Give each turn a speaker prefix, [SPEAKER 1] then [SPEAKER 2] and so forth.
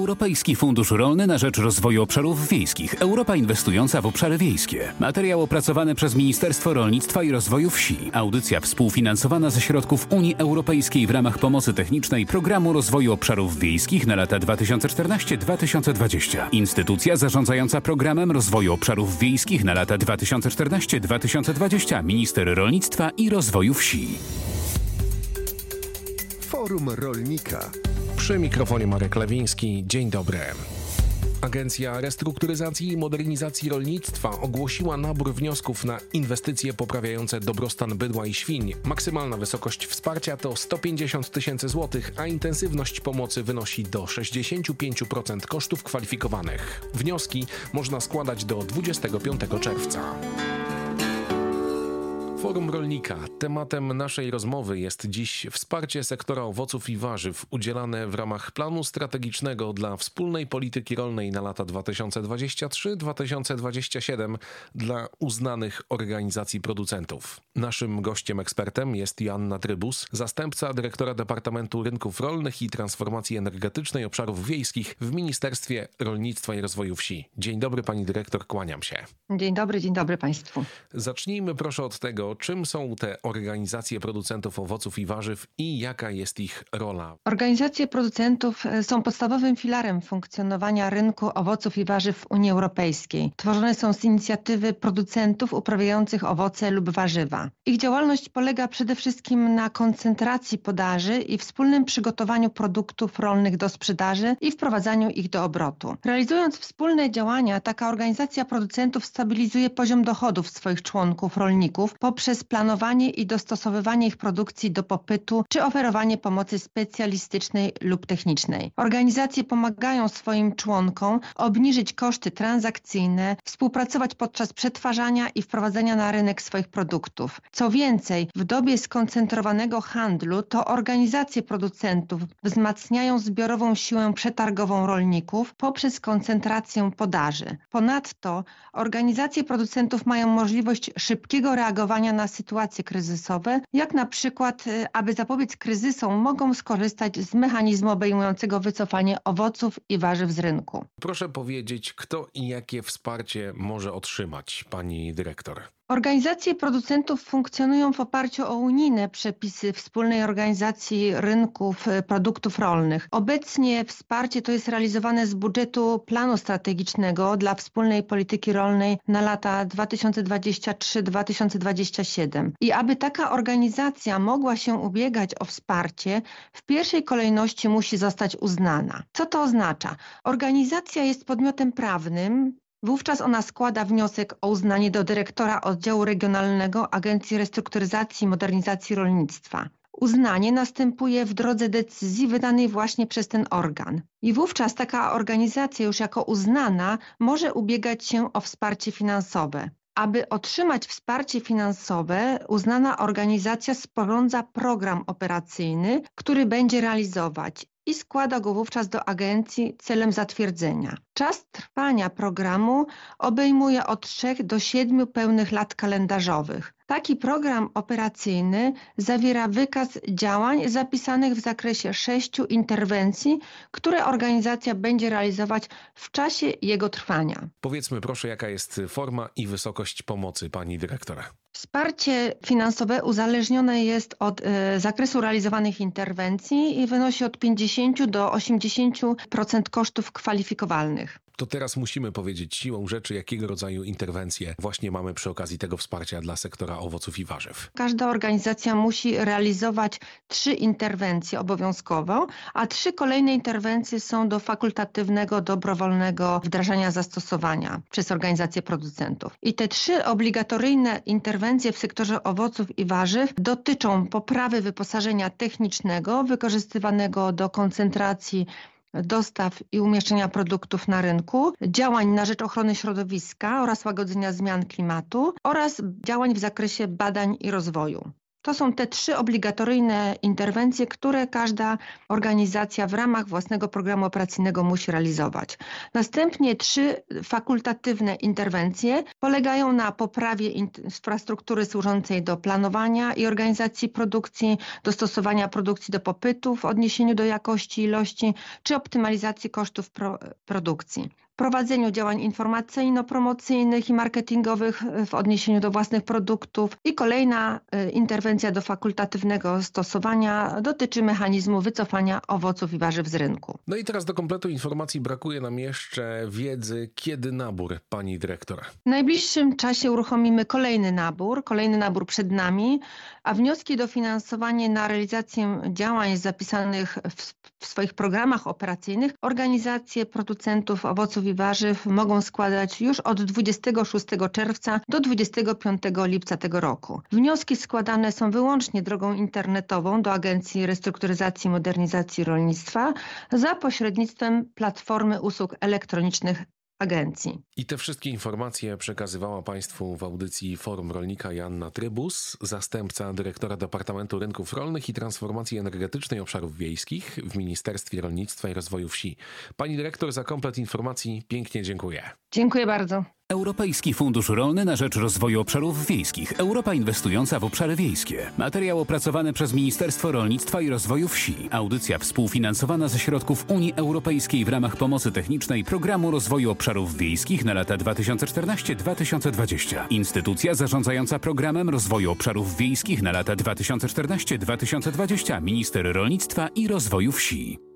[SPEAKER 1] Europejski Fundusz Rolny na rzecz Rozwoju Obszarów Wiejskich. Europa inwestująca w obszary wiejskie. Materiał opracowany przez Ministerstwo Rolnictwa i Rozwoju Wsi. Audycja współfinansowana ze środków Unii Europejskiej w ramach pomocy technicznej Programu Rozwoju Obszarów Wiejskich na lata 2014-2020. Instytucja zarządzająca Programem Rozwoju Obszarów Wiejskich na lata 2014-2020. Minister Rolnictwa i Rozwoju Wsi.
[SPEAKER 2] Forum Rolnika.
[SPEAKER 3] Przy mikrofonie Marek Lewiński. Dzień dobry. Agencja Restrukturyzacji i Modernizacji Rolnictwa ogłosiła nabór wniosków na inwestycje poprawiające dobrostan bydła i świń. Maksymalna wysokość wsparcia to 150 tysięcy złotych, a intensywność pomocy wynosi do 65% kosztów kwalifikowanych. Wnioski można składać do 25 czerwca. Forum Rolnika. Tematem naszej rozmowy jest dziś wsparcie sektora owoców i warzyw udzielane w ramach planu strategicznego dla wspólnej polityki rolnej na lata 2023-2027 dla uznanych organizacji producentów. Naszym gościem ekspertem jest Joanna Trybus, zastępca dyrektora Departamentu Rynków Rolnych i Transformacji Energetycznej Obszarów Wiejskich w Ministerstwie Rolnictwa i Rozwoju Wsi. Dzień dobry pani dyrektor, kłaniam się.
[SPEAKER 4] Dzień dobry państwu.
[SPEAKER 3] Zacznijmy proszę od tego, czym są te organizacje producentów owoców i warzyw i jaka jest ich rola?
[SPEAKER 4] Organizacje producentów są podstawowym filarem funkcjonowania rynku owoców i warzyw w Unii Europejskiej. Tworzone są z inicjatywy producentów uprawiających owoce lub warzywa. Ich działalność polega przede wszystkim na koncentracji podaży i wspólnym przygotowaniu produktów rolnych do sprzedaży i wprowadzaniu ich do obrotu. Realizując wspólne działania, taka organizacja producentów stabilizuje poziom dochodów swoich członków rolników poprzez planowanie i dostosowywanie ich produkcji do popytu czy oferowanie pomocy specjalistycznej lub technicznej. Organizacje pomagają swoim członkom obniżyć koszty transakcyjne, współpracować podczas przetwarzania i wprowadzania na rynek swoich produktów. Co więcej, w dobie skoncentrowanego handlu to organizacje producentów wzmacniają zbiorową siłę przetargową rolników poprzez koncentrację podaży. Ponadto organizacje producentów mają możliwość szybkiego reagowania na sytuacje kryzysowe, jak na przykład, aby zapobiec kryzysom, mogą skorzystać z mechanizmu obejmującego wycofanie owoców i warzyw z rynku.
[SPEAKER 3] Proszę powiedzieć, kto i jakie wsparcie może otrzymać pani dyrektor?
[SPEAKER 4] Organizacje producentów funkcjonują w oparciu o unijne przepisy wspólnej organizacji rynków produktów rolnych. Obecnie wsparcie to jest realizowane z budżetu planu strategicznego dla wspólnej polityki rolnej na lata 2023-2027. I aby taka organizacja mogła się ubiegać o wsparcie, w pierwszej kolejności musi zostać uznana. Co to oznacza? Organizacja jest podmiotem prawnym. Wówczas ona składa wniosek o uznanie do dyrektora oddziału regionalnego Agencji Restrukturyzacji i Modernizacji Rolnictwa. Uznanie następuje w drodze decyzji wydanej właśnie przez ten organ. I wówczas taka organizacja już jako uznana może ubiegać się o wsparcie finansowe. Aby otrzymać wsparcie finansowe, uznana organizacja sporządza program operacyjny, który będzie realizować i składa go wówczas do agencji celem zatwierdzenia. Czas trwania programu obejmuje od 3 do 7 pełnych lat kalendarzowych. Taki program operacyjny zawiera wykaz działań zapisanych w zakresie 6 interwencji, które organizacja będzie realizować w czasie jego trwania.
[SPEAKER 3] Powiedzmy proszę, jaka jest forma i wysokość pomocy pani dyrektora?
[SPEAKER 4] Wsparcie finansowe uzależnione jest od zakresu realizowanych interwencji i wynosi od 50 do 80% kosztów kwalifikowalnych.
[SPEAKER 3] To teraz musimy powiedzieć siłą rzeczy, jakiego rodzaju interwencje właśnie mamy przy okazji tego wsparcia dla sektora owoców i warzyw.
[SPEAKER 4] Każda organizacja musi realizować 3 interwencje obowiązkowo, a 3 kolejne interwencje są do fakultatywnego, dobrowolnego wdrażania zastosowania przez organizacje producentów. I te 3 obligatoryjne interwencje w sektorze owoców i warzyw dotyczą poprawy wyposażenia technicznego wykorzystywanego do koncentracji dostaw i umieszczenia produktów na rynku, działań na rzecz ochrony środowiska oraz łagodzenia zmian klimatu oraz działań w zakresie badań i rozwoju. To są te 3 obligatoryjne interwencje, które każda organizacja w ramach własnego programu operacyjnego musi realizować. Następnie 3 fakultatywne interwencje polegają na poprawie infrastruktury służącej do planowania i organizacji produkcji, dostosowania produkcji do popytu w odniesieniu do jakości i ilości, czy optymalizacji kosztów produkcji. Prowadzeniu działań informacyjno-promocyjnych i marketingowych w odniesieniu do własnych produktów. I kolejna interwencja do fakultatywnego stosowania dotyczy mechanizmu wycofania owoców i warzyw z rynku.
[SPEAKER 3] No i teraz do kompletu informacji brakuje nam jeszcze wiedzy, kiedy nabór, pani dyrektor.
[SPEAKER 4] W najbliższym czasie uruchomimy kolejny nabór przed nami, a wnioski o dofinansowanie na realizację działań zapisanych w swoich programach operacyjnych organizacje producentów owoców i warzyw mogą składać już od 26 czerwca do 25 lipca tego roku. Wnioski składane są wyłącznie drogą internetową do Agencji Restrukturyzacji i Modernizacji Rolnictwa za pośrednictwem platformy usług elektronicznych agencji.
[SPEAKER 3] I te wszystkie informacje przekazywała Państwu w audycji Forum Rolnika Joanna Trybus, zastępca dyrektora Departamentu Rynków Rolnych i Transformacji Energetycznej Obszarów Wiejskich w Ministerstwie Rolnictwa i Rozwoju Wsi. Pani dyrektor, za komplet informacji pięknie dziękuję.
[SPEAKER 4] Dziękuję bardzo.
[SPEAKER 1] Europejski Fundusz Rolny na rzecz Rozwoju Obszarów Wiejskich. Europa inwestująca w obszary wiejskie. Materiał opracowany przez Ministerstwo Rolnictwa i Rozwoju Wsi. Audycja współfinansowana ze środków Unii Europejskiej w ramach pomocy technicznej Programu Rozwoju Obszarów Wiejskich na lata 2014-2020. Instytucja zarządzająca Programem Rozwoju Obszarów Wiejskich na lata 2014-2020. Minister Rolnictwa i Rozwoju Wsi.